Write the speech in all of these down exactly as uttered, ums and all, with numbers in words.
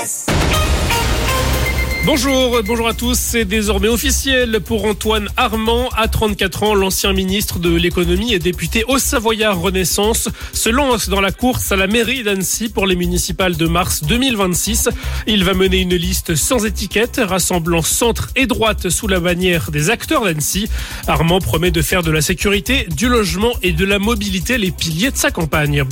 S. Bonjour, bonjour à tous. C'est désormais officiel pour Antoine Armand. À trente-quatre ans, l'ancien ministre de l'économie et député Haut-Savoyard Renaissance se lance dans la course à la mairie d'Annecy pour les municipales de mars deux mille vingt-six. Il va mener une liste sans étiquette, rassemblant centre et droite sous la bannière des acteurs d'Annecy. Armand promet de faire de la sécurité, du logement et de la mobilité les piliers de sa campagne.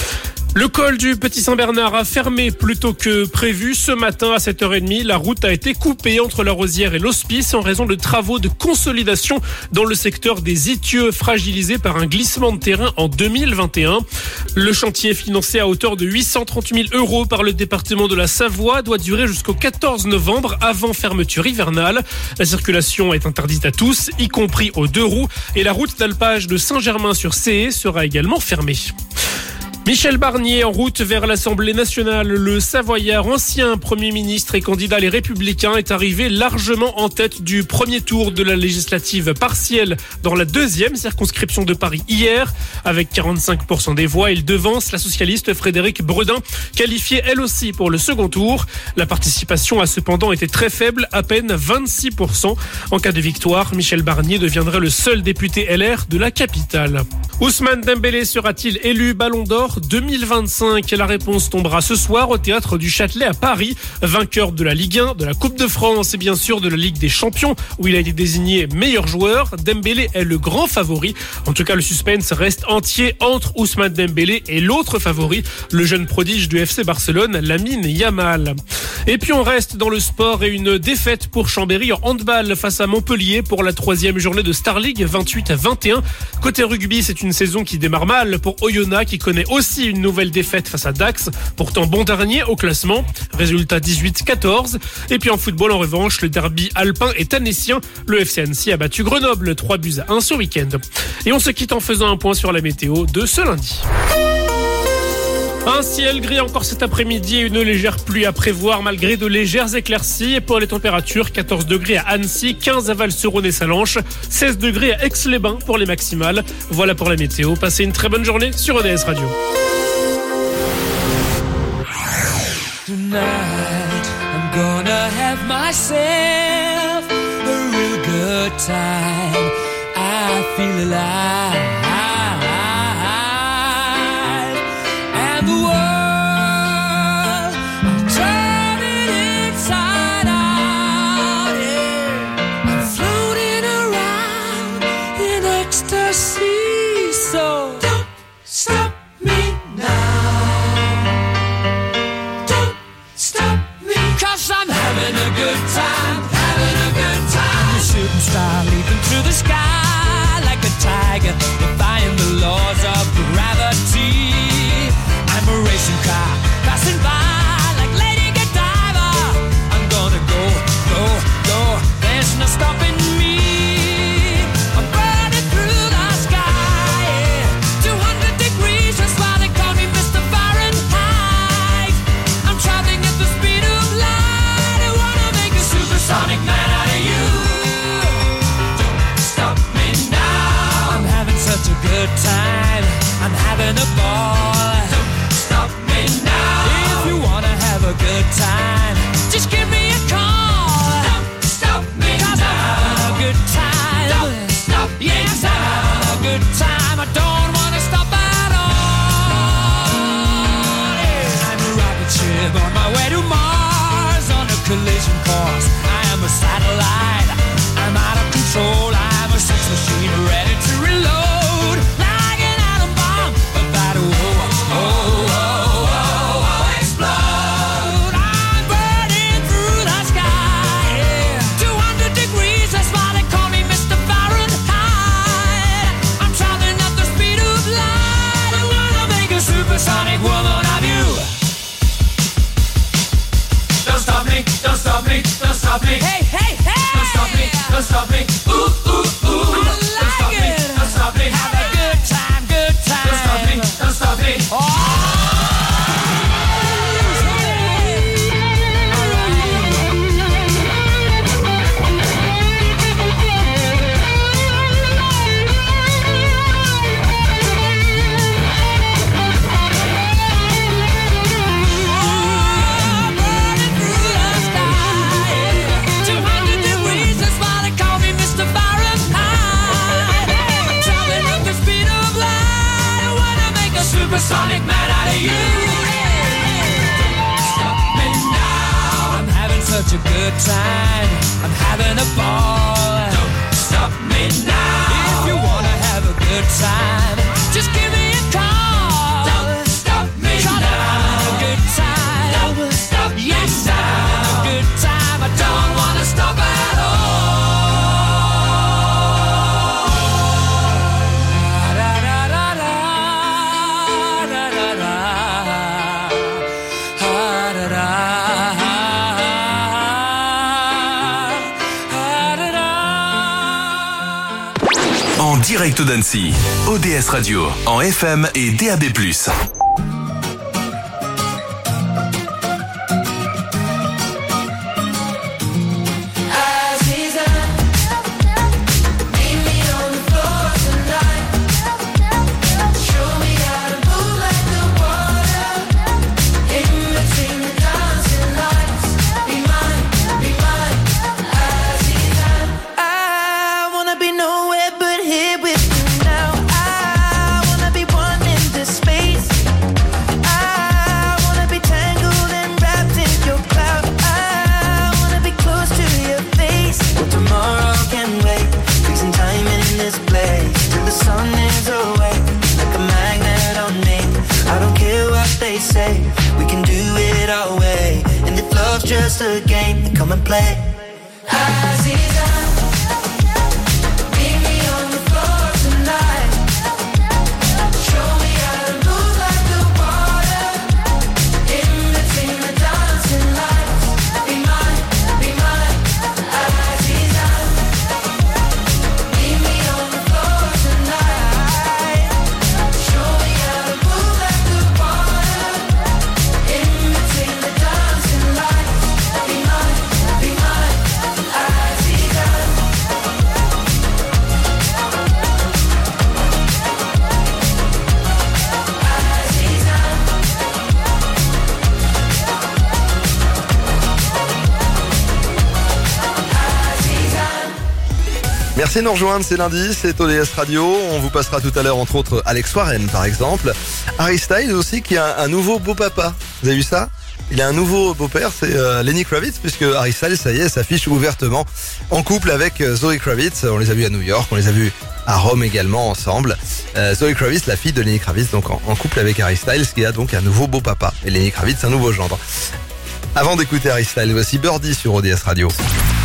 Le col du Petit Saint-Bernard a fermé plus tôt que prévu. Ce matin à sept heures trente, la route a été coupée entre la Rosière et l'Hospice en raison de travaux de consolidation dans le secteur des Itieux, fragilisé par un glissement de terrain en deux mille vingt et un. Le chantier, financé à hauteur de huit cent trente mille euros par le département de la Savoie, doit durer jusqu'au quatorze novembre avant fermeture hivernale. La circulation est interdite à tous, y compris aux deux roues, et la route d'alpage de Saint-Germain-sur-Cée sera également fermée. Michel Barnier en route vers l'Assemblée nationale. Le Savoyard, ancien Premier ministre et candidat Les Républicains, est arrivé largement en tête du premier tour de la législative partielle dans la deuxième circonscription de Paris hier. Avec quarante-cinq pour cent des voix, il devance la socialiste Frédérique Bredin, qualifiée elle aussi pour le second tour. La participation a cependant été très faible, à peine vingt-six pour cent. En cas de victoire, Michel Barnier deviendrait le seul député L R de la capitale. Ousmane Dembélé sera-t-il élu Ballon d'Or deux mille vingt-cinq? La réponse tombera ce soir au Théâtre du Châtelet à Paris. Vainqueur de la Ligue un, de la Coupe de France et bien sûr de la Ligue des Champions où il a été désigné meilleur joueur, Dembélé est le grand favori. En tout cas, le suspense reste entier entre Ousmane Dembélé et l'autre favori, le jeune prodige du F C Barcelone, Lamine Yamal. Et puis on reste dans le sport et une défaite pour Chambéry en handball face à Montpellier pour la troisième journée de Star League, vingt-huit à vingt et un. Côté rugby, c'est une saison qui démarre mal pour Oyonnax qui connaît aussi une nouvelle défaite face à Dax, pourtant bon dernier au classement. Résultat dix-huit quatorze. Et puis en football, en revanche, le derby alpin est annécien. Le F C Annecy a battu Grenoble trois buts à un ce week-end. Et on se quitte en faisant un point sur la météo de ce lundi. Un ciel gris encore cet après-midi et une légère pluie à prévoir malgré de légères éclaircies. Et pour les températures, quatorze degrés à Annecy, quinze à Val-sur-Rhône et Salanches, seize degrés à Aix-les-Bains pour les maximales. Voilà pour la météo. Passez une très bonne journée sur O D S Radio. Tonight, I'm gonna have myself a real good time. I feel alive. And the world, I'm turning inside out, yeah. I'm floating around in ecstasy. So don't stop me now. Don't stop me, 'cause I'm having a good time, having a good time. A shooting star leaping through the sky like a tiger, defying the laws of gravity. I'm a racing car passing by like Lady Godiva. I'm gonna go, go, go. There's no stopping me. I'm burning through the sky, yeah. two hundred degrees, that's why they call me Mister Fahrenheit. I'm traveling at the speed of light. I wanna make a supersonic man out of you. Don't stop me now. I'm having such a good time. I'm having a ball. A good time, just give me a call. Don't stop me now. I'm having a good time. Don't stop me yes, now. I'm having a good time. I don't wanna stop at all. Yeah. I'm a rocket ship on my way to Mars on a collision course. I am a satellite. I'm out of control. I'm a sex machine ready to reload like an atom bomb. About to oh, oh, oh, oh, oh, explode. Supersonic woman of you. Don't stop me, don't stop me, don't stop me. Hey, hey, hey. Don't stop me, don't stop me. Ooh, ooh, ooh. I like don't stop it. Me, don't stop me. Have a good time, good time. Don't stop me, don't stop me. Oh. Burning good time. I'm having a ball. Don't stop me now. If you wanna have a good time, just give me a call. Don't stop me Try now. I'm having a good time. Don't stop yes, me now. I'm having a good time. I don't wanna stop at all. En direct d'Annecy, O D S Radio, en F M et D A B plus. Just a game, come and play. Aziza, meet me on the floor tonight. Show me how to move like the water. In between the dancing lights. Be mine, be mine, Aziza. Meet me on the floor tonight. Show me how to move like the water. In between the dancing lights. Be mine, be mine, Aziza. Merci de nous rejoindre, c'est lundi, c'est O D S Radio. On vous passera tout à l'heure entre autres Alex Warren par exemple. Harry Styles aussi qui a un nouveau beau papa. Vous avez vu ça ? Il a un nouveau beau-père, c'est euh, Lenny Kravitz, puisque Harry Styles, ça y est, s'affiche ouvertement en couple avec euh, Zoe Kravitz. On les a vus à New York, on les a vus à Rome également ensemble. Euh, Zoe Kravitz, la fille de Lenny Kravitz, donc en, en couple avec Harry Styles, qui a donc un nouveau beau papa. Et Lenny Kravitz, un nouveau gendre. Avant d'écouter Harry Styles, voici Birdie sur O D S Radio.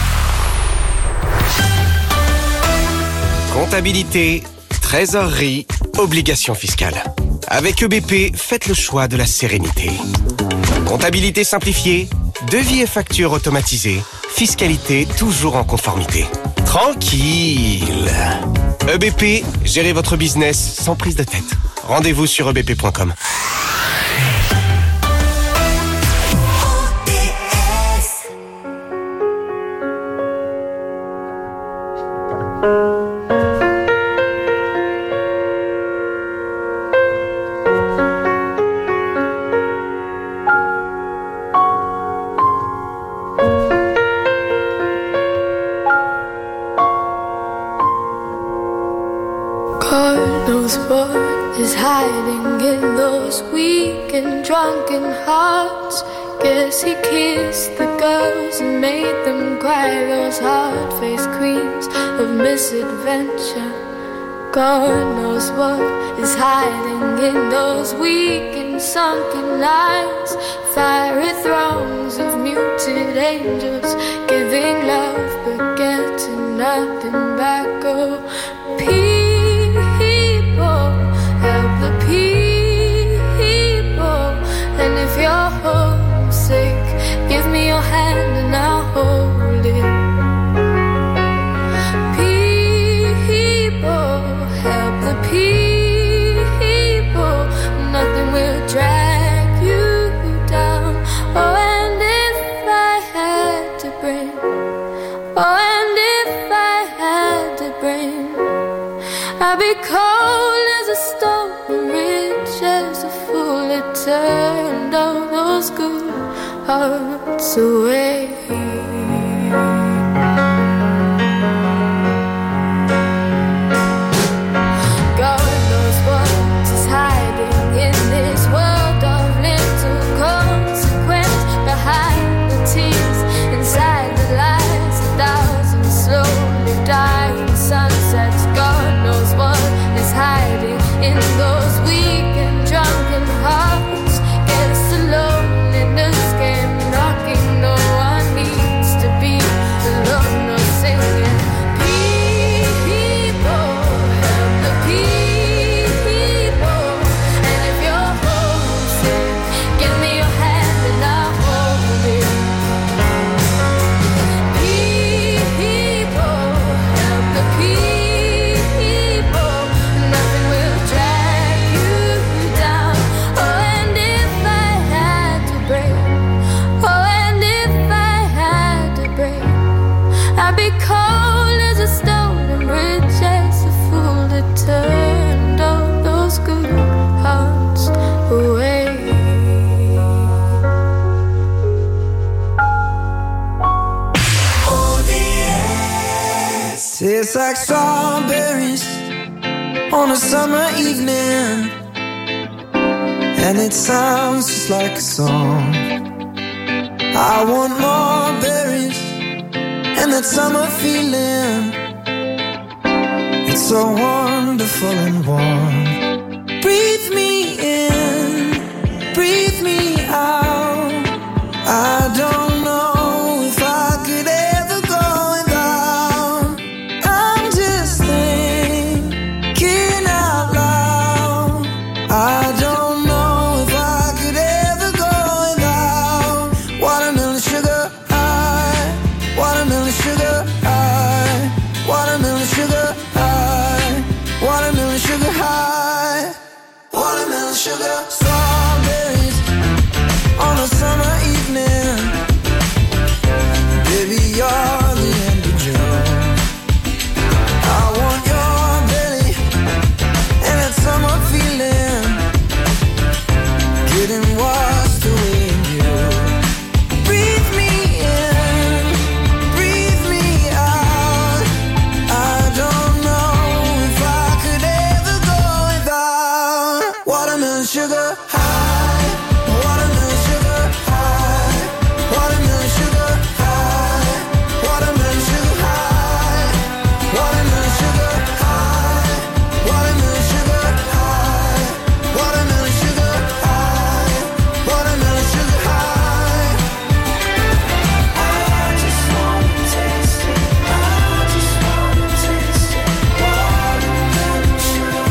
Comptabilité, trésorerie, obligations fiscales. Avec E B P, faites le choix de la sérénité. Comptabilité simplifiée, devis et factures automatisés, fiscalité toujours en conformité. Tranquille. E B P, gérez votre business sans prise de tête. Rendez-vous sur e b p point com. Drunken hearts. Guess he kissed the girls and made them cry. Those hard-faced queens of misadventure. God knows what is hiding in those weak and sunken lines. Fiery throngs of muted angels, giving love but getting nothing back. Oh, people, help the people. And if you're homesick, give me your hand and I'll hold it. People, help the people. Nothing will drag you down. Oh, and if I had to bring, oh, and if I had to bring, I'd be cold as a stone and rich as a fool. It turned all those good hearts away. God knows what is hiding in this world of little consequence. Behind the tears, inside the Tastes like strawberries on a summer evening, and it sounds just like a song. I want more berries and that summer feeling. It's so wonderful and warm. Breathe me in, breathe me out. I don't know if I could ever go without. I'm just thinking out loud. I don't know if I could ever go without watermelon sugar high, watermelon sugar high, watermelon sugar high, watermelon sugar high, watermelon sugar. Strawberries on a summer evening. Baby, you're the end of June. I want your belly and that summer feeling, getting washed away in you. Breathe me in, breathe me out. I don't know if I could ever go without watermelon sugar high, watermelon sugar high, watermelon sugar high, watermelon sugar high, watermelon sugar high, watermelon sugar high, watermelon sugar high, watermelon sugar high. I just wanna taste it. I just wanna taste it. Watermelon sugar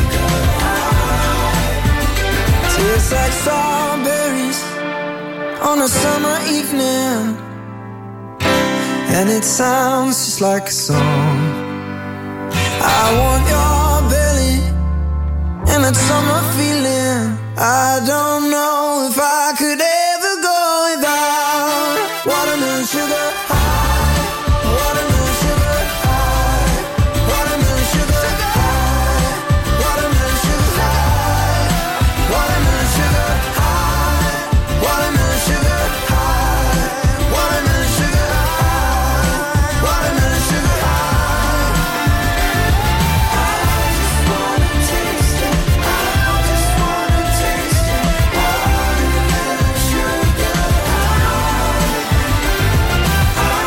high. Tastes like strawberries on a summer evening, and it sounds just like a song. I want your belly and that summer feeling. I don't know if I could ever go without watermelon sugar high, watermelon sugar high, watermelon sugar high, watermelon sugar high, watermelon sugar high, watermelon sugar high, watermelon sugar high, watermelon sugar high. I just wanna taste it. I just wanna taste it. Watermelon sugar high. I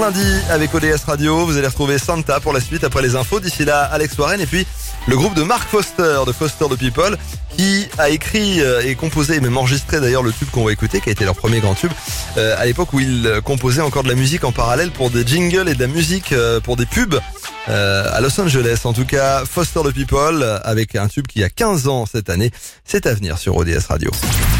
lundi avec O D S Radio. Vous allez retrouver Santa pour la suite après les infos. D'ici là, Alex Warren et puis le groupe de Mark Foster, de Foster the People, qui a écrit et composé et même enregistré d'ailleurs le tube qu'on va écouter, qui a été leur premier grand tube, euh, à l'époque où ils composaient encore de la musique en parallèle pour des jingles et de la musique euh, pour des pubs euh, à Los Angeles. En tout cas, Foster the People, avec un tube qui a quinze ans cette année, c'est à venir sur O D S Radio.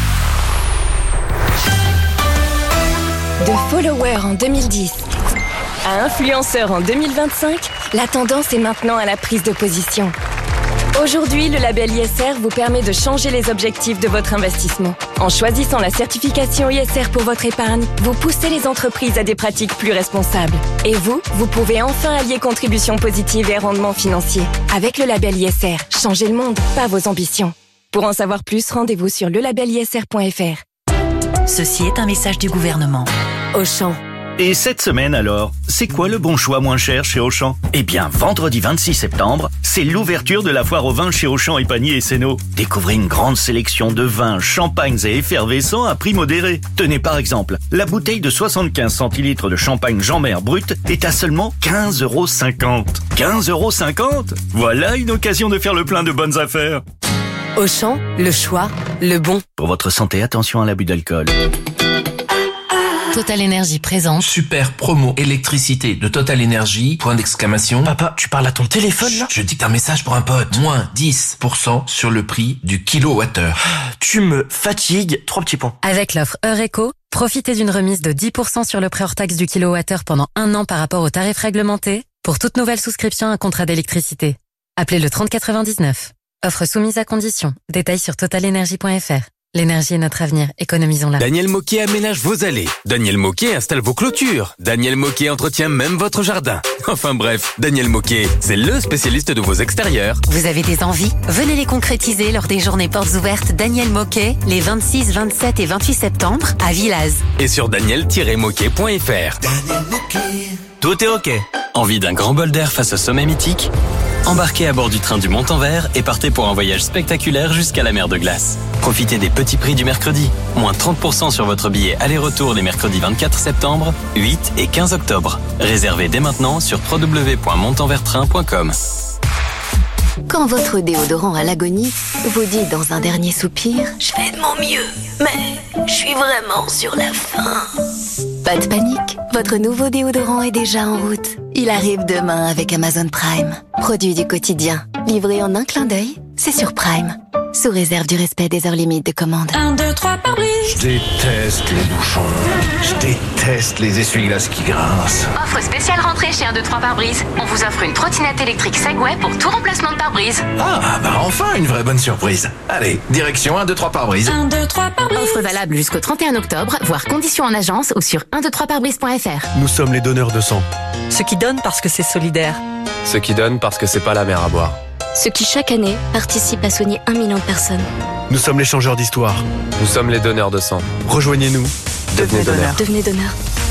De follower en deux mille dix à influenceur en deux mille vingt-cinq, la tendance est maintenant à la prise de position. Aujourd'hui, le label I S R vous permet de changer les objectifs de votre investissement. En choisissant la certification I S R pour votre épargne, vous poussez les entreprises à des pratiques plus responsables. Et vous, vous pouvez enfin allier contribution positive et rendement financier. Avec le label I S R, changez le monde, pas vos ambitions. Pour en savoir plus, rendez-vous sur le label I S R point F R. Ceci est un message du gouvernement. Auchan. Et cette semaine alors, c'est quoi le bon choix moins cher chez Auchan ? Eh bien, vendredi vingt-six septembre, c'est l'ouverture de la foire au vin chez Auchan et Panier et Sénaux. Découvrez une grande sélection de vins, champagnes et effervescents à prix modéré. Tenez par exemple, la bouteille de soixante-quinze centilitres de champagne Jean-Mer brut est à seulement quinze euros cinquante. quinze euros cinquante ? Voilà une occasion de faire le plein de bonnes affaires. Auchan, le choix, le bon. Pour votre santé, attention à l'abus d'alcool. Total Énergie présente. Super promo électricité de Total Énergie. Point d'exclamation. Papa, tu parles à ton téléphone là ? Je dicte un message pour un pote. Moins dix pour cent sur le prix du kilowattheure. Tu me fatigues. Trois petits points. Avec l'offre Eureco, profitez d'une remise de dix pour cent sur le prix hors taxe du kilowattheure pendant un an par rapport au tarif réglementé pour toute nouvelle souscription à un contrat d'électricité. Appelez le trente quatre-vingt-dix-neuf. Offre soumise à condition. Détails sur total énergie point F R. L'énergie est notre avenir, économisons-la. Daniel Moquet aménage vos allées. Daniel Moquet installe vos clôtures. Daniel Moquet entretient même votre jardin. Enfin bref, Daniel Moquet, c'est le spécialiste de vos extérieurs. Vous avez des envies ? Venez les concrétiser lors des journées portes ouvertes Daniel Moquet, les vingt-six, vingt-sept et vingt-huit septembre à Villaz. Et sur daniel tiret moquet point F R. Tout est ok. Envie d'un grand bol d'air face au sommet mythique ? Embarquez à bord du train du Montanvert et partez pour un voyage spectaculaire jusqu'à la mer de glace. Profitez des petits prix du mercredi. Moins trente pour cent sur votre billet aller-retour les mercredis vingt-quatre septembre, huit et quinze octobre. Réservez dès maintenant sur w w w point montanvertrain point com. Quand votre déodorant à l'agonie vous dit dans un dernier soupir « Je fais de mon mieux, mais je suis vraiment sur la fin ». Pas de panique, votre nouveau déodorant est déjà en route. Il arrive demain avec Amazon Prime. Produit du quotidien, livré en un clin d'œil, c'est sur Prime. Sous réserve du respect des heures limites de commande. un, deux, trois par brise. Je déteste les bouchons. Je déteste les essuie-glaces qui grincent. Offre spéciale rentrée chez un, deux, trois pare-brise. On vous offre une trottinette électrique Segway pour tout remplacement de pare-brise. Ah, bah enfin une vraie bonne surprise. Allez, direction un, deux, trois pare-brise. un, deux, trois par-brise. Offre valable jusqu'au trente et un octobre, voire conditions en agence ou sur un, deux, trois pare-brise point F R. Nous sommes les donneurs de sang. Ceux qui donnent parce que c'est solidaire. Ceux qui donnent parce que c'est pas la mer à boire. Ceux qui chaque année participent à soigner un million de personnes. Nous sommes les changeurs d'histoire. Nous sommes les donneurs de sang. Rejoignez-nous. Devenez donneur. Devenez donneur.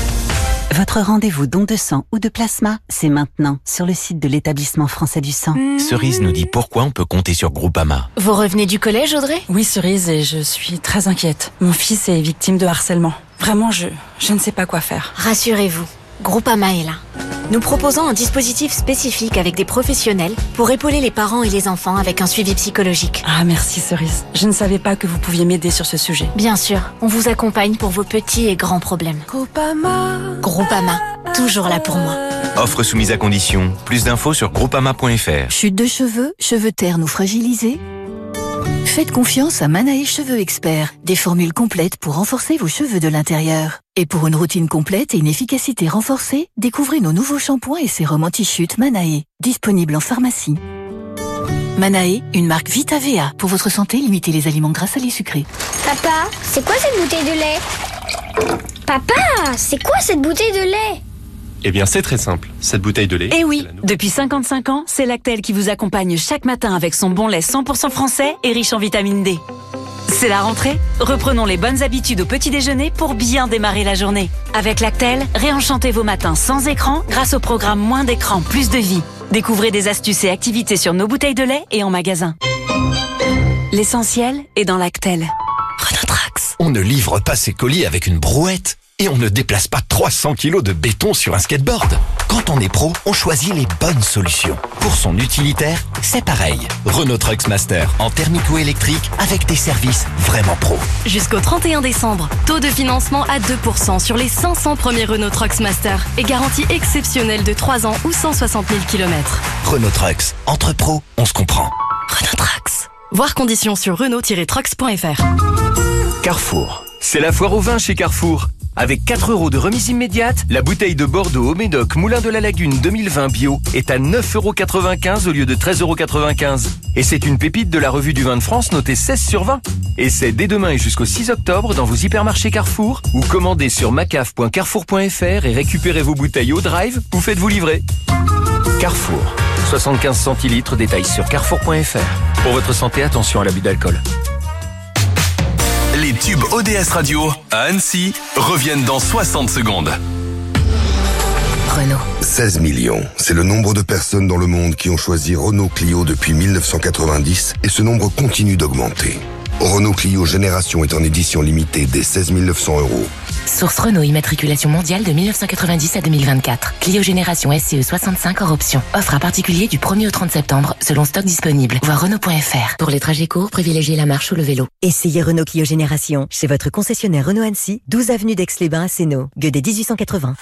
Votre rendez-vous don de sang ou de plasma, c'est maintenant sur le site de l'établissement français du sang. Cerise nous dit pourquoi on peut compter sur Groupama. Vous revenez du collège, Audrey ? Oui, Cerise, et je suis très inquiète. Mon fils est victime de harcèlement. Vraiment, je, je ne sais pas quoi faire. Rassurez-vous, Groupama est là. Nous proposons un dispositif spécifique avec des professionnels pour épauler les parents et les enfants avec un suivi psychologique. Ah, merci Cerise. Je ne savais pas que vous pouviez m'aider sur ce sujet. Bien sûr, on vous accompagne pour vos petits et grands problèmes. Groupama. Groupama, toujours là pour moi. Offre soumise à condition. Plus d'infos sur groupama point F R. Chute de cheveux, cheveux ternes ou fragilisés ? Faites confiance à Manae Cheveux Expert, des formules complètes pour renforcer vos cheveux de l'intérieur. Et pour une routine complète et une efficacité renforcée, découvrez nos nouveaux shampoings et sérums anti-chute Manae, disponibles en pharmacie. Manae, une marque Vita V A. Pour votre santé, limitez les aliments gras, salés, sucrés. Papa, c'est quoi cette bouteille de lait ? Papa, c'est quoi cette bouteille de lait ? Eh bien, c'est très simple. Cette bouteille de lait... Eh oui, depuis cinquante-cinq ans, c'est Lactel qui vous accompagne chaque matin avec son bon lait cent pour cent français et riche en vitamine D. C'est la rentrée. Reprenons les bonnes habitudes au petit déjeuner pour bien démarrer la journée. Avec Lactel, réenchantez vos matins sans écran grâce au programme Moins d'écran, plus de vie. Découvrez des astuces et activités sur nos bouteilles de lait et en magasin. L'essentiel est dans Lactel. Renault Trax. On ne livre pas ses colis avec une brouette. Et on ne déplace pas trois cents kilos de béton sur un skateboard. Quand on est pro, on choisit les bonnes solutions. Pour son utilitaire, c'est pareil. Renault Trucks Master en thermique ou électrique avec des services vraiment pro. Jusqu'au trente et un décembre, taux de financement à deux pour cent sur les cinq cents premiers Renault Trucks Master et garantie exceptionnelle de trois ans ou cent soixante mille kilomètres. Renault Trucks, entre pros, on se comprend. Renault Trucks. Voir conditions sur renault tiret trucks point f r. Carrefour. C'est la foire au vin chez Carrefour. Avec quatre euros de remise immédiate, la bouteille de Bordeaux au Médoc Moulin de la Lagune deux mille vingt bio est à neuf euros quatre-vingt-quinze au lieu de treize euros quatre-vingt-quinze. Et c'est une pépite de la revue du vin de France notée seize sur vingt. Et c'est dès demain et jusqu'au six octobre dans vos hypermarchés Carrefour ou commandez sur macaf point carrefour point f r et récupérez vos bouteilles au drive ou faites-vous livrer. Carrefour. soixante-quinze centilitres, détails sur carrefour point f r. Pour votre santé, attention à l'abus d'alcool. Les tubes O D S Radio à Annecy reviennent dans soixante secondes. Renault. seize millions, c'est le nombre de personnes dans le monde qui ont choisi Renault Clio depuis mille neuf cent quatre-vingt-dix et ce nombre continue d'augmenter. Renault Clio Génération est en édition limitée dès seize mille neuf cents euros. Source Renault, immatriculation mondiale de mille neuf cent quatre-vingt-dix à deux mille vingt-quatre. Clio Génération S C E soixante-cinq hors option. Offre à particulier du premier au trente septembre, selon stock disponible. Voir Renault point f r. Pour les trajets courts, privilégiez la marche ou le vélo. Essayez Renault Clio Génération chez votre concessionnaire Renault Annecy, douze avenue d'Aix-les-Bains à Sénaux. Gueudé dix-huit cent quatre-vingts.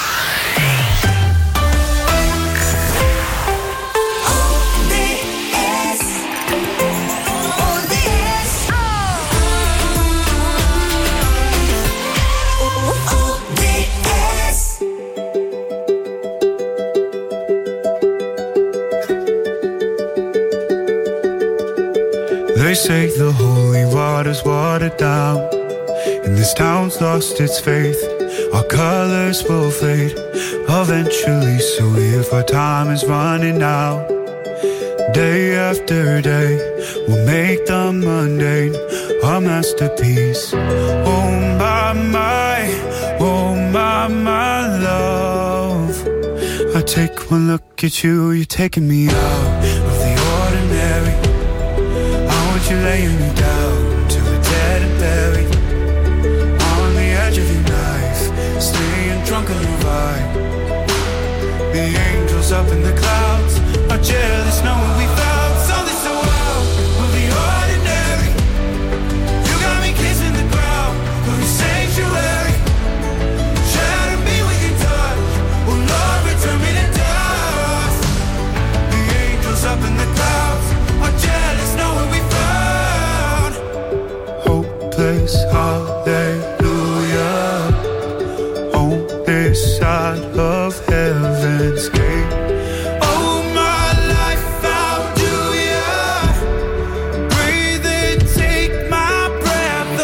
They say the holy water's watered down, and this town's lost its faith. Our colors will fade eventually, so if our time is running out, day after day, we'll make the mundane our masterpiece. Oh my, my, oh my, my love, I take one look at you, you're taking me out of the ordinary. You're laying me down to a dead and buried on the edge of your knife, staying drunk on your vibe. The angels up in the clouds are jealous knowing we found something so out of the ordinary. You got me kissing the ground of your sanctuary. Shatter me with your touch, oh Lord, return me to dust. The angels up in the clouds are jealous knowing we found hopeless, hallelujah, on this side of heaven's gate. Oh, my life, how do ya breathe and take my breath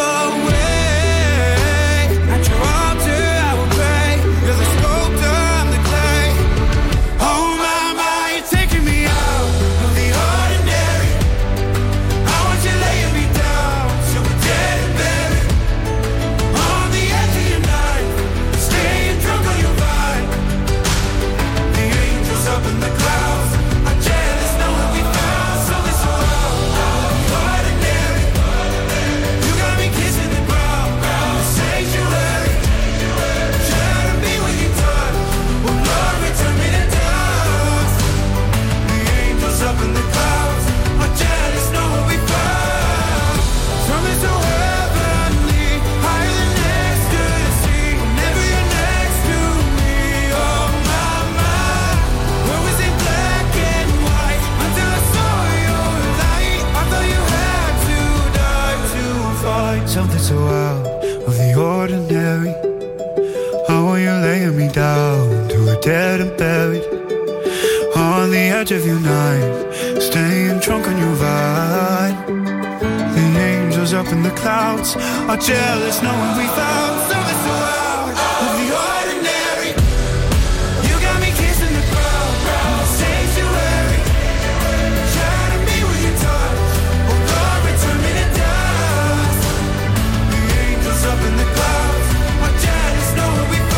away? At your altar I will pray, you're the sculptor, I'm the clay. Oh, my, my, you're taking me out of the ordinary. I want you laying me down so we're dead and buried on the edge of your knife, staying drunk on your vibe. The angels up in the clouds are jealous knowing we found something so out of the ordinary. You got me kissing the ground in the sanctuary. Shatter me with your touch, oh Lord, return me to dust. The angels up in the clouds are jealous knowing we found something so heavenly, higher than ecstasy. Whenever you're next to me, oh my, my. Where was it black and white until I saw your light? I thought you had to die to find something so out of the ordinary. How are you laying me down to a dead and buried on the edge of your knife, staying drunk on your vibe. The angels up in the clouds are jealous knowing we found something so out of the ordinary. You got me kissing the ground in the sanctuary. Shatter me with your touch, oh Lord, return me to dust. The angels up in the clouds are jealous knowing we found.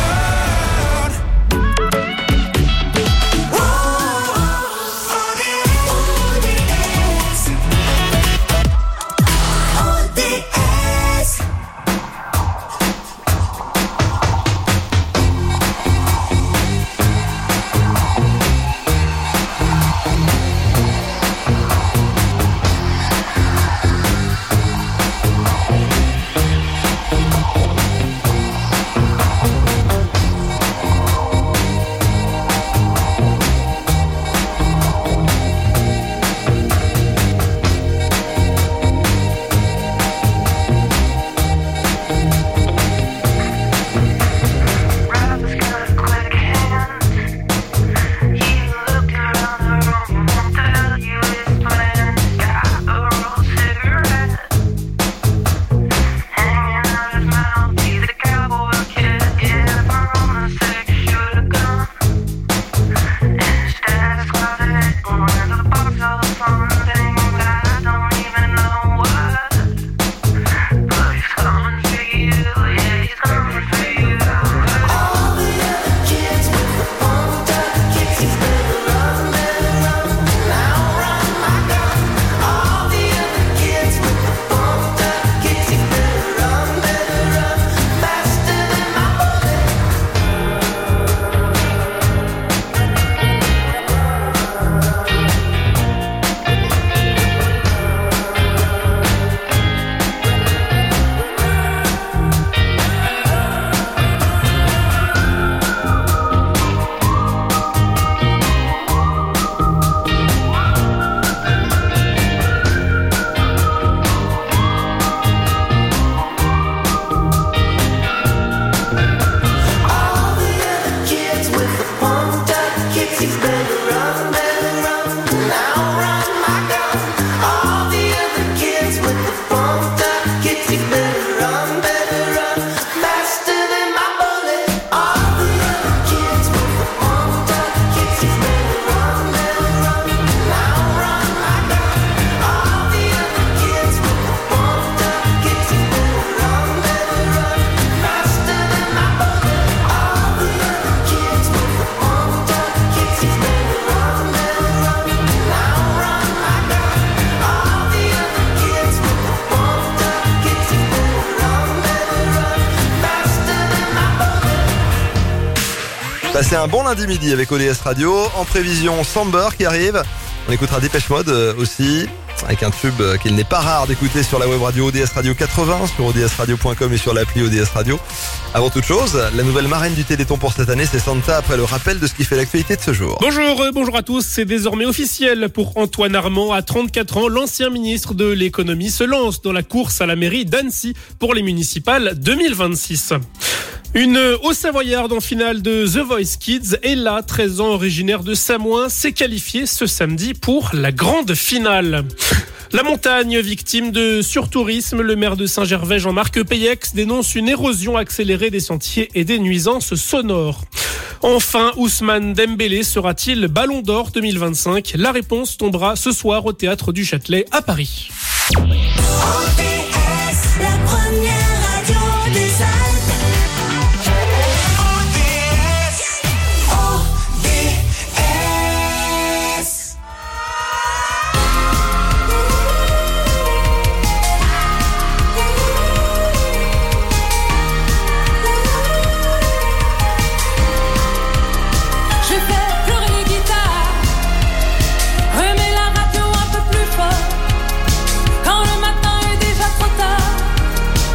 Passez un bon lundi midi avec O D S Radio. En prévision, Samber qui arrive. On écoutera Dépêche Mode aussi, avec un tube qu'il n'est pas rare d'écouter sur la web radio O D S Radio quatre-vingts, sur O D S radio point com et sur l'appli O D S Radio. Avant toute chose, la nouvelle marraine du Téléthon pour cette année, c'est Santa, après le rappel de ce qui fait l'actualité de ce jour. Bonjour, euh, bonjour à tous. C'est désormais officiel pour Antoine Armand. À trente-quatre ans, l'ancien ministre de l'économie se lance dans la course à la mairie d'Annecy pour les municipales deux mille vingt-six. Une Haut-Savoyarde en finale de The Voice Kids, Ella, treize ans, originaire de Samoin, s'est qualifiée ce samedi pour la grande finale. La montagne, victime de surtourisme, le maire de Saint-Gervais, Jean-Marc Peyex, dénonce une érosion accélérée des sentiers et des nuisances sonores. Enfin, Ousmane Dembélé sera-t-il Ballon d'Or deux mille vingt-cinq ? La réponse tombera ce soir au Théâtre du Châtelet à Paris. O D S, la première radio des Alpes. O D S, O D S. Je fais pleurer les guitares, remets la radio un peu plus fort. Quand le matin est déjà trop tard,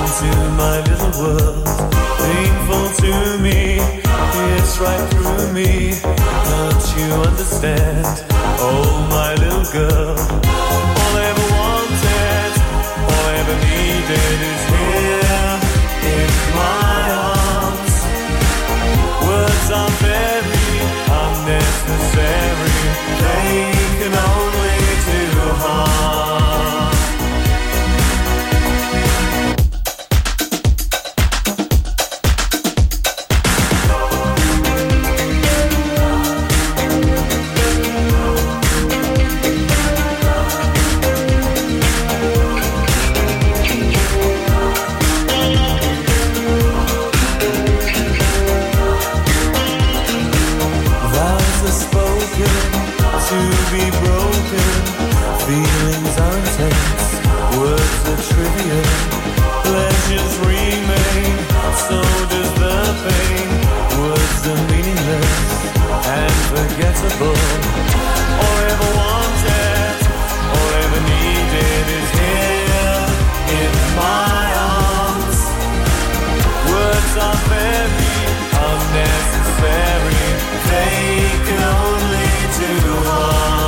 to my little world. Painful to me, it's right through me. Don't you understand? Oh, my little girl. All I ever wanted, all I ever needed is here in my arms. Words are very unnecessary. They can only do harm. To be broken, feelings are intense, words are trivial, pleasures remain, so does the pain. Words are meaningless and forgettable. All I ever wanted, all I ever needed is here in my arms. Words are very unnecessary, they can only do harm.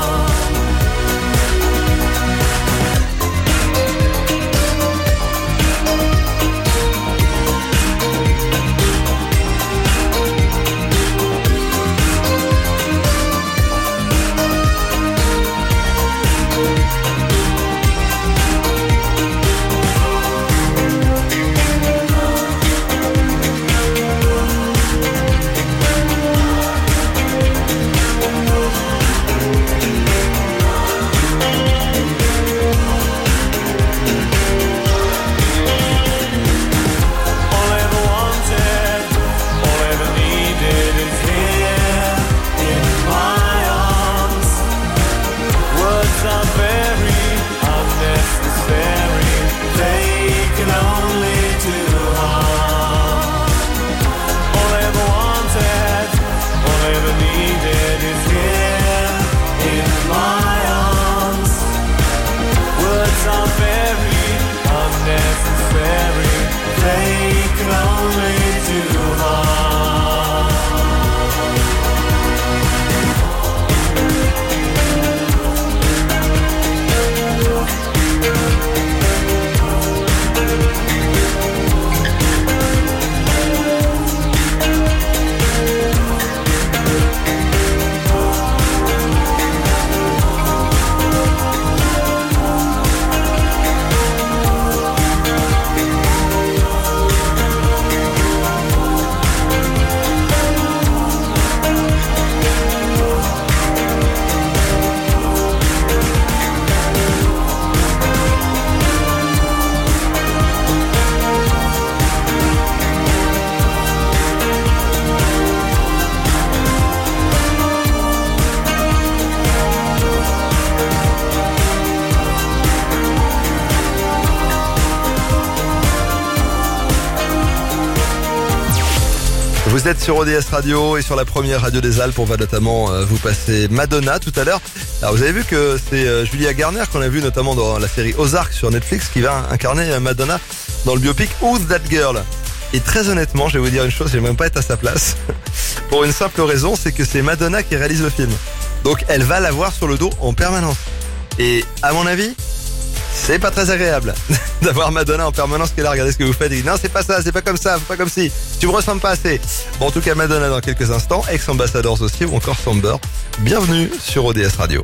Vous êtes sur O D S Radio et sur la première radio des Alpes, on va notamment euh, vous passer Madonna tout à l'heure. Alors vous avez vu que c'est euh, Julia Garner qu'on a vu notamment dans la série Ozark sur Netflix qui va incarner euh, Madonna dans le biopic Who's That Girl. Et très honnêtement, je vais vous dire une chose, je vais même pas être à sa place. Pour une simple raison, c'est que c'est Madonna qui réalise le film. Donc elle va l'avoir sur le dos en permanence. Et à mon avis, c'est pas très agréable d'avoir Madonna en permanence qui est là, regardez ce que vous faites et dit non c'est pas ça, c'est pas comme ça, c'est pas comme si, tu me ressembles pas assez. Bon en tout cas Madonna dans quelques instants, ex-ambassadors aussi ou encore Samber. Bienvenue sur O D S Radio.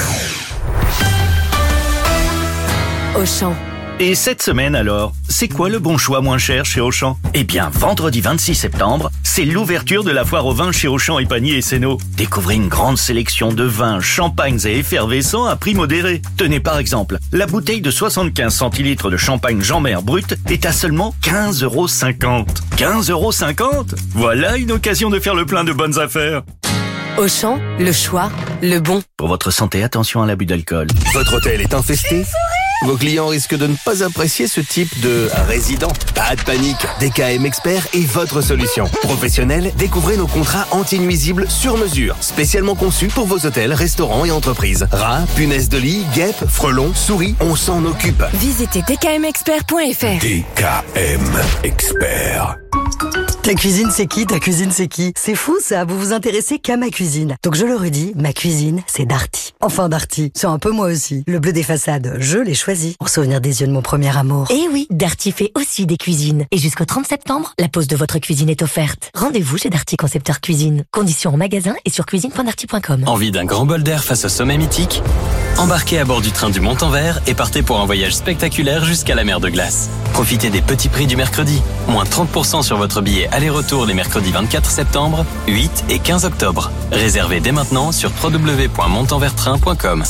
Auchan. Et cette semaine alors, c'est quoi le bon choix moins cher chez Auchan? Eh bien, vendredi vingt-six septembre, c'est l'ouverture de la foire au vin chez Auchan et Panier et Sénaud. Découvrez une grande sélection de vins, champagnes et effervescents à prix modéré. Tenez par exemple, la bouteille de soixante-quinze centilitres de champagne Jean-Mer brut est à seulement quinze euros cinquante. quinze euros cinquante? Voilà une occasion de faire le plein de bonnes affaires. Auchan, le choix, le bon. Pour votre santé, attention à l'abus d'alcool. Votre hôtel est infesté? Vos clients risquent de ne pas apprécier ce type de résident. Pas de panique, D K M Expert est votre solution. Professionnel, découvrez nos contrats anti-nuisibles sur mesure, spécialement conçus pour vos hôtels, restaurants et entreprises. Rats, punaises de lit, guêpes, frelons, souris, on s'en occupe. Visitez d k m expert point f r. D K M Expert. Ta cuisine, c'est qui? Ta cuisine, c'est qui? C'est fou, ça. Vous vous intéressez qu'à ma cuisine. Donc je le redis, ma cuisine, c'est Darty. Enfin, Darty, c'est un peu moi aussi. Le bleu des façades, je l'ai choisi. En souvenir des yeux de mon premier amour. Et oui, Darty fait aussi des cuisines. Et jusqu'au trente septembre, la pose de votre cuisine est offerte. Rendez-vous chez Darty Concepteur Cuisine. Conditions en magasin et sur cuisine point darty point com. Envie d'un grand bol d'air face au sommet mythique? Embarquez à bord du train du Mont-en-Vert et partez pour un voyage spectaculaire jusqu'à la mer de glace. Profitez des petits prix du mercredi. Moins trente pour cent sur votre billet aller-retour les mercredis vingt-quatre septembre, huit et quinze octobre. Réservez dès maintenant sur w w w point mont en vert train point com.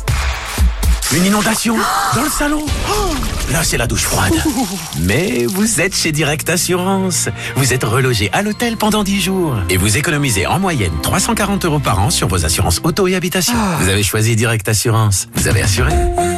Une inondation dans le salon. Oh, là, c'est la douche froide. Mais vous êtes chez Direct Assurance. Vous êtes relogé à l'hôtel pendant dix jours. Et vous économisez en moyenne trois cent quarante euros par an sur vos assurances auto et habitation. Vous avez choisi Direct Assurance. Vous avez assuré.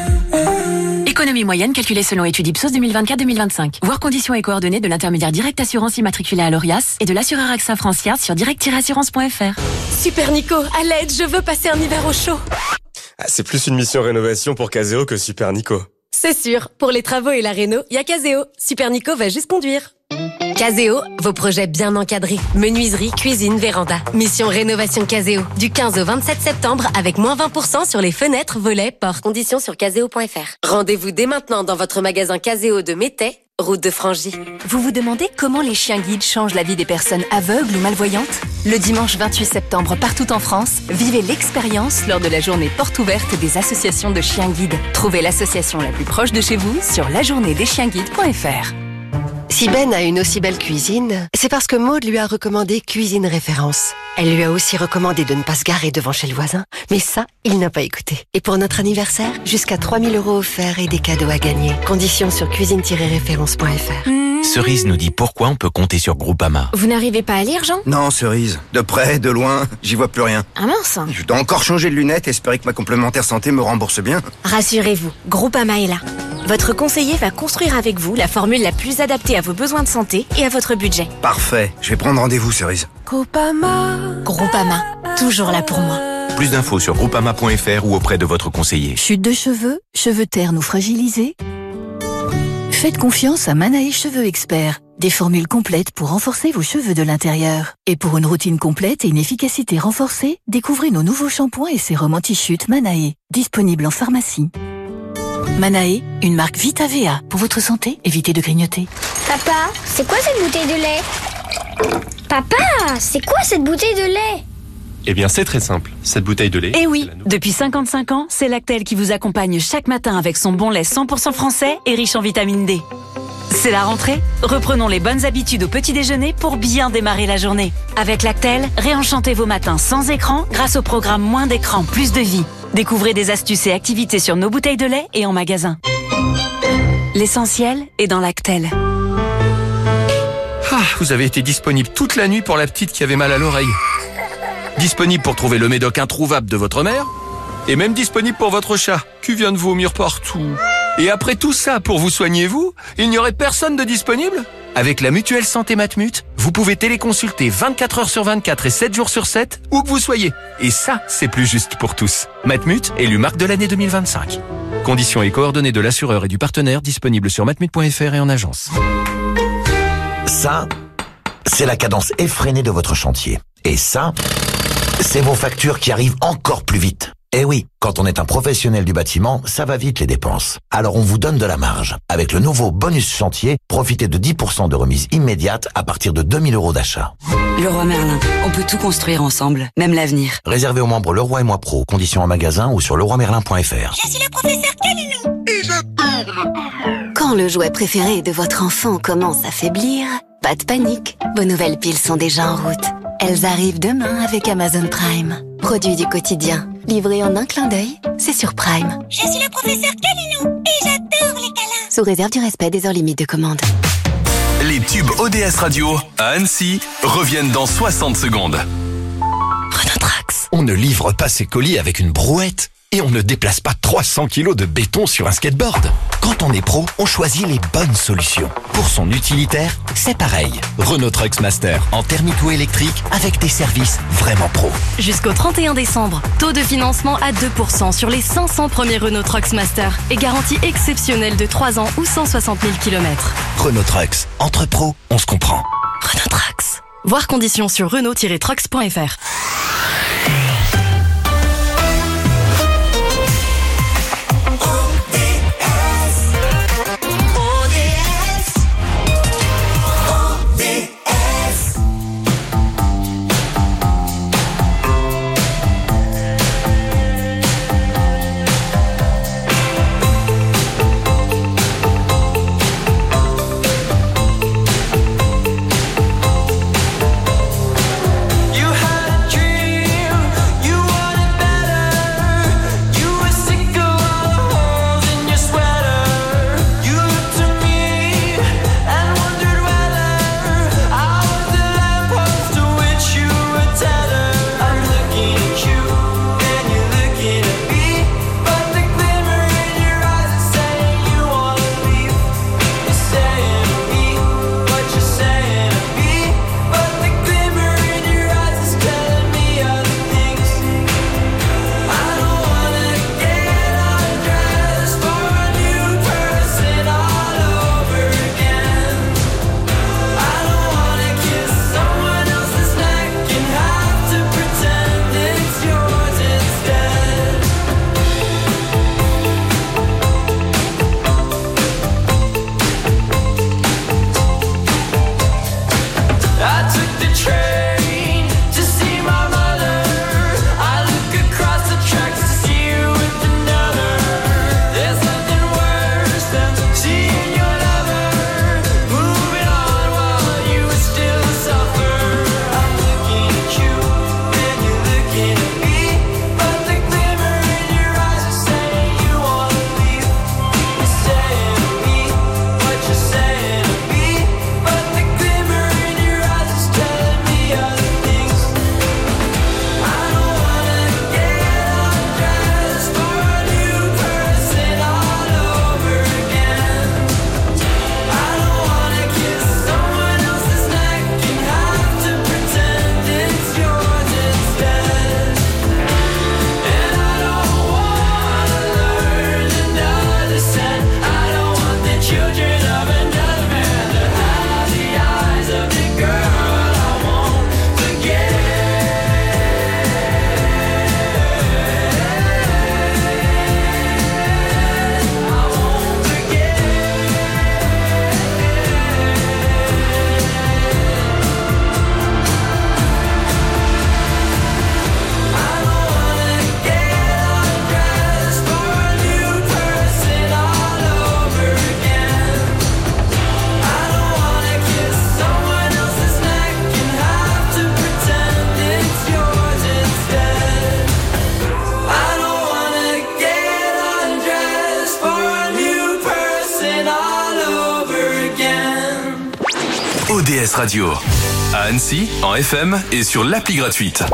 Économie moyenne calculée selon étude Ipsos deux mille vingt-quatre deux mille vingt-cinq. Voir conditions et coordonnées de l'intermédiaire Direct Assurance immatriculé à l'Orias et de l'assureur A X A Francia sur direct tiret assurance point f r. Super Nico, à l'aide, je veux passer un hiver au chaud. Ah, c'est plus une mission rénovation pour Caseo que Super Nico. C'est sûr, pour les travaux et la réno, y a Caseo. Super Nico va juste conduire. Caseo, vos projets bien encadrés. Menuiserie, cuisine, véranda. Mission rénovation Caseo. Du quinze au vingt-sept septembre avec moins vingt pour cent sur les fenêtres, volets, portes. Conditions sur caseo point f r. Rendez-vous dès maintenant dans votre magasin Caseo de Métais, route de Frangy. Vous vous demandez comment les chiens guides changent la vie des personnes aveugles ou malvoyantes? Le dimanche vingt-huit septembre, partout en France, vivez l'expérience lors de la journée porte ouverte des associations de chiens guides. Trouvez l'association la plus proche de chez vous sur la journée des chiens guides point f r. Si Ben a une aussi belle cuisine, c'est parce que Maude lui a recommandé Cuisine Référence. Elle lui a aussi recommandé de ne pas se garer devant chez le voisin, mais ça, il n'a pas écouté. Et pour notre anniversaire, jusqu'à trois mille euros offerts et des cadeaux à gagner. Conditions sur cuisine tiret référence point f r. Cerise nous dit pourquoi on peut compter sur Groupama. Vous n'arrivez pas à lire, Jean? Non, Cerise. De près, de loin, j'y vois plus rien. Ah mince. Je dois encore changer de lunettes et espérer que ma complémentaire santé me rembourse bien. Rassurez-vous, Groupama est là. Votre conseiller va construire avec vous la formule la plus adaptée à vos besoins de santé et à votre budget. Parfait. Je vais prendre rendez-vous, Cerise. Groupama. Groupama. Toujours là pour moi. Plus d'infos sur groupama point f r ou auprès de votre conseiller. Chute de cheveux, cheveux ternes ou fragilisés? Faites confiance à Manae Cheveux Expert. Des formules complètes pour renforcer vos cheveux de l'intérieur. Et pour une routine complète et une efficacité renforcée, découvrez nos nouveaux shampoings et sérums anti-chute Manae. Disponibles en pharmacie. Manae, une marque Vita V A. Pour votre santé, évitez de grignoter. Papa, c'est quoi cette bouteille de lait? Papa, c'est quoi cette bouteille de lait? Eh bien, c'est très simple. Cette bouteille de lait... Eh oui, depuis cinquante-cinq ans, c'est Lactel qui vous accompagne chaque matin avec son bon lait cent pour cent français et riche en vitamine D. C'est la rentrée, reprenons les bonnes habitudes au petit déjeuner pour bien démarrer la journée. Avec Lactel, réenchantez vos matins sans écran grâce au programme Moins d'écran, plus de vie. Découvrez des astuces et activités sur nos bouteilles de lait et en magasin. L'essentiel est dans Lactel. Ah, vous avez été disponible toute la nuit pour la petite qui avait mal à l'oreille. Disponible pour trouver le médoc introuvable de votre mère. Et même disponible pour votre chat, qui vient de vomir partout. Et après tout ça, pour vous soigner vous, il n'y aurait personne de disponible? Avec la mutuelle santé Matmut, vous pouvez téléconsulter vingt-quatre heures sur vingt-quatre et sept jours sur sept, où que vous soyez. Et ça, c'est plus juste pour tous. Matmut, élu marque de l'année deux mille vingt-cinq. Conditions et coordonnées de l'assureur et du partenaire disponibles sur matmut point f r et en agence. Ça, c'est la cadence effrénée de votre chantier. Et ça, c'est vos factures qui arrivent encore plus vite. Eh oui, quand on est un professionnel du bâtiment, ça va vite les dépenses. Alors on vous donne de la marge. Avec le nouveau bonus chantier, profitez de dix pour cent de remise immédiate à partir de deux mille euros d'achat. Leroy Merlin, on peut tout construire ensemble, même l'avenir. Réservé aux membres Leroy et Moi Pro. Conditions en magasin ou sur leroy merlin point f r. Je suis le professeur Calinou et j'adore. Quand le jouet préféré de votre enfant commence à faiblir, pas de panique. Vos nouvelles piles sont déjà en route. Elles arrivent demain avec Amazon Prime. Produit du quotidien, livré en un clin d'œil, c'est sur Prime. Je suis le professeur Calinou et j'adore les câlins. Sous réserve du respect des heures limites de commande. Les tubes O D S Radio à Annecy reviennent dans soixante secondes. On ne livre pas ses colis avec une brouette. Et on ne déplace pas trois cents kilos de béton sur un skateboard. Quand on est pro, on choisit les bonnes solutions. Pour son utilitaire, c'est pareil. Renault Trucks Master en thermique ou électrique avec des services vraiment pro. Jusqu'au trente et un décembre, taux de financement à deux pour cent sur les cinq cents premiers Renault Trucks Master et garantie exceptionnelle de trois ans ou cent soixante mille kilomètres. Renault Trucks, entre pros, on se comprend. Renault Trucks. Voir conditions sur renault tiret trucks point f r. O D S Radio. À Annecy, en F M et sur l'appli gratuite.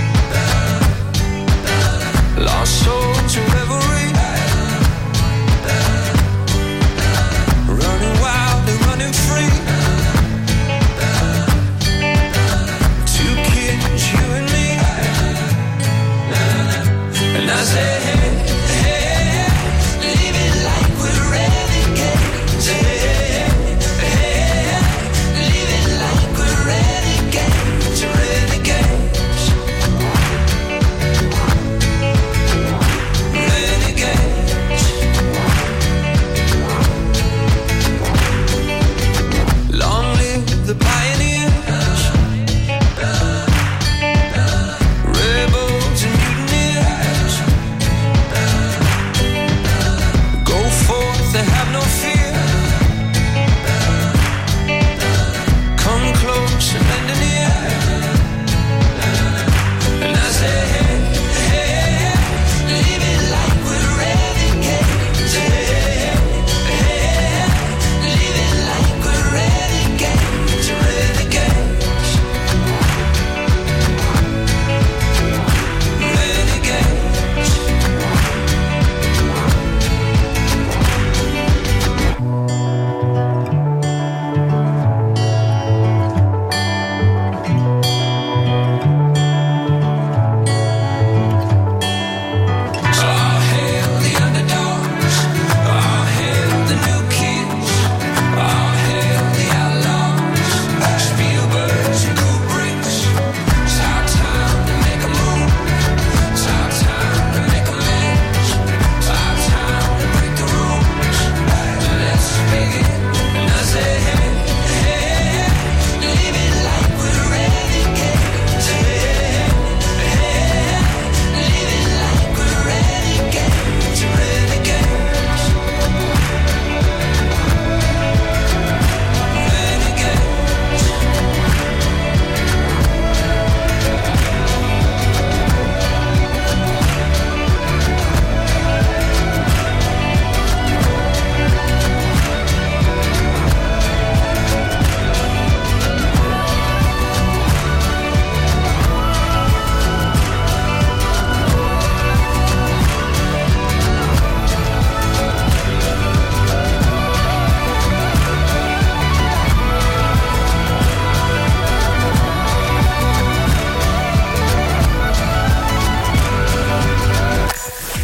Lost soul to reverie.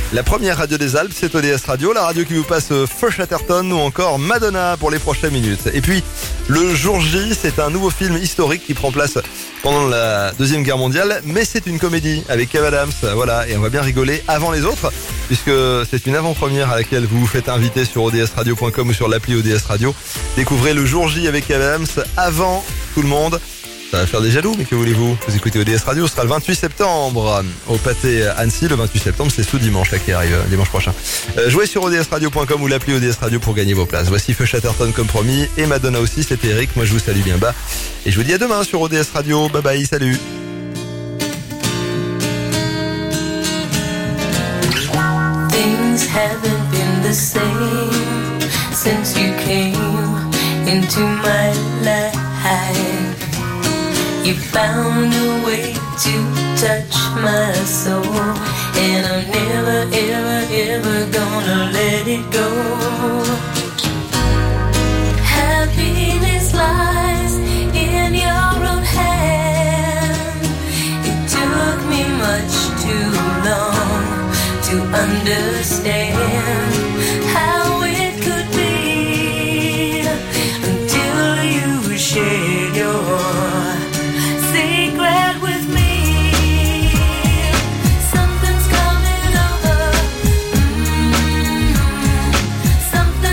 La première radio des Alpes, c'est O D S Radio, la radio qui vous passe Feu Chatterton ou encore Madonna pour les prochaines minutes. Et puis, le jour J, c'est un nouveau film historique qui prend place pendant la Deuxième Guerre mondiale, mais c'est une comédie avec Kev Adams, voilà, et on va bien rigoler avant les autres, puisque c'est une avant-première à laquelle vous vous faites inviter sur O D S radio point com ou sur l'appli O D S Radio. Découvrez le jour J avec Kev Adams avant tout le monde. Ça va faire des jaloux, mais que voulez-vous? Vous écoutez O D S Radio, ce sera le vingt-huit septembre au Pâté Annecy. Le vingt-huit septembre, c'est ce dimanche là qui arrive, dimanche prochain. Euh, jouez sur O D S radio point com ou l'appli O D S Radio pour gagner vos places. Voici Feu Chatterton comme promis et Madonna aussi, c'était Eric. Moi je vous salue bien bas et je vous dis à demain sur O D S Radio. Bye bye, salut. Things haven't been the same since you came into my life. You found a way to touch my soul, and I'm never, ever, ever gonna let it go. Happiness lies in your own hand. It took me much too long to understand how it could be until you shared your secret with me. Something's coming over. Mm-hmm. Something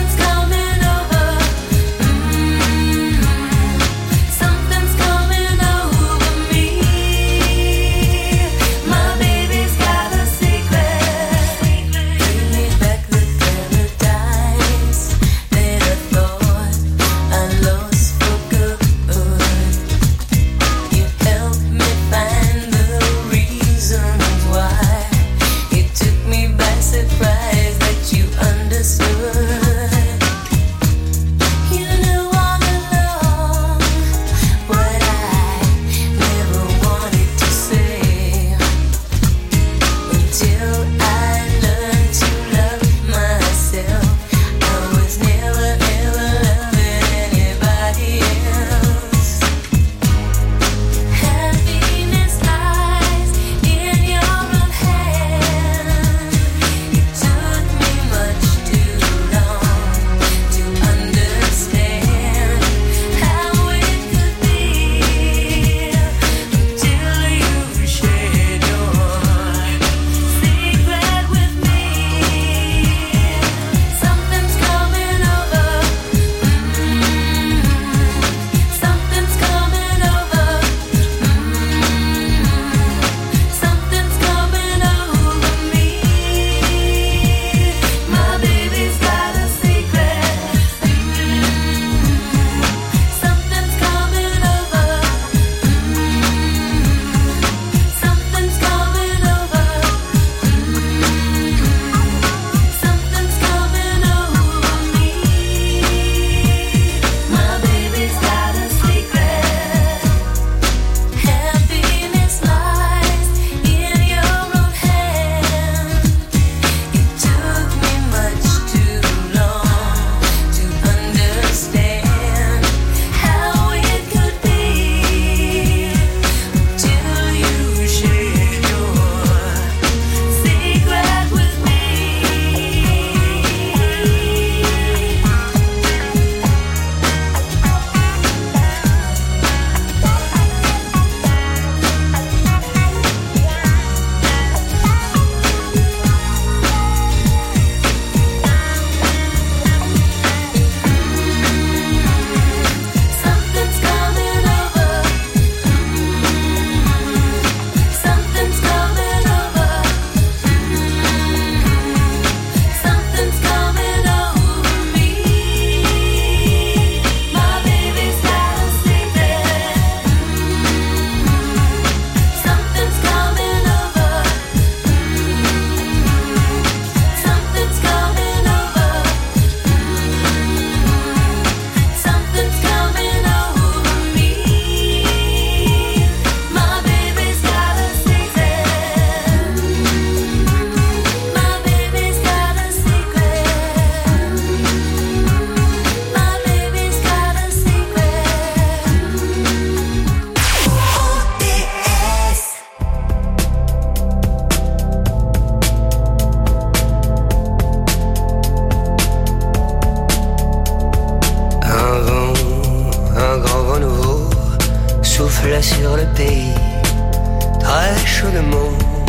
chaudement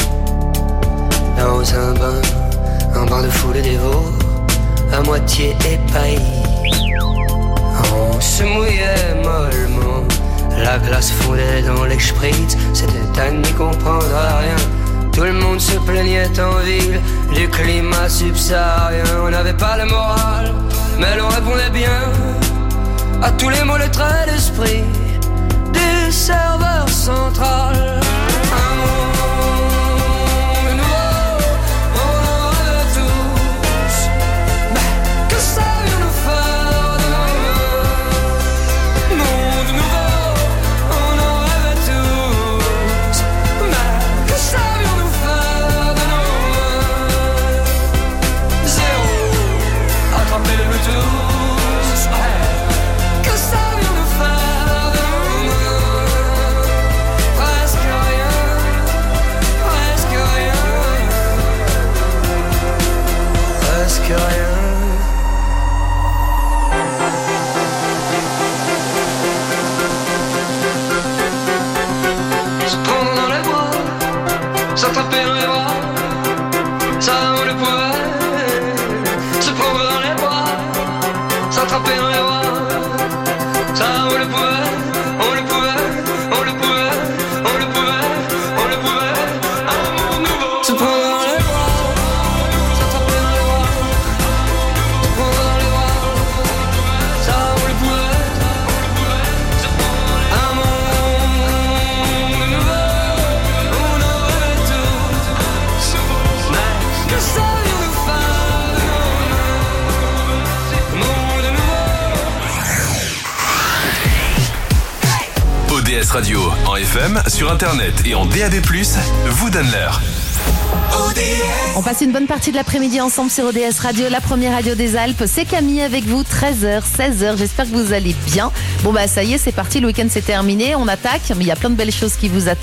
dans un bain, un bain de foule dévot, à moitié épaillis. On se mouillait mollement, la glace fondait dans les spritz, c'était à n'y comprendre rien. Tout le monde se plaignait en ville du climat subsaharien. On n'avait pas le moral, mais l'on répondait bien à tous les mots, les traits d'esprit du serveur central. Un monde nouveau, on en rêve tous, mais que savions-nous faire de demain? Monde nouveau, on en rêve tous, mais que savions-nous faire de demain? Zéro, attrapez-le tous, ouais. Que savions-nous faire de demain? Presque rien, presque rien, presque rien. Se prendre dans les bras, s'attraper dans les bras, ça on le pouvait. Se prendre dans les bras, s'attraper dans les bras, ça on le pouvait, on le pouvait, on le pouvait, on le pouvait, on le pouvait. Un monde nouveau. Se prendre dans les bras, s'attraper dans les bras, se prendre dans les bras, ça on le pouvait. Un monde nouveau, on en rêve tous, mais que savions-nous faire de demain? Monde nouveau. O D S Radio en F M, sur Internet et en D A B plus, vous donne l'heure. On passe une bonne partie de l'après-midi ensemble sur O D S Radio, la première radio des Alpes. C'est Camille avec vous, treize heures, seize heures. J'espère que vous allez bien. Bon bah ça y est, c'est parti, le week-end c'est terminé. On attaque, mais il y a plein de belles choses qui vous attendent.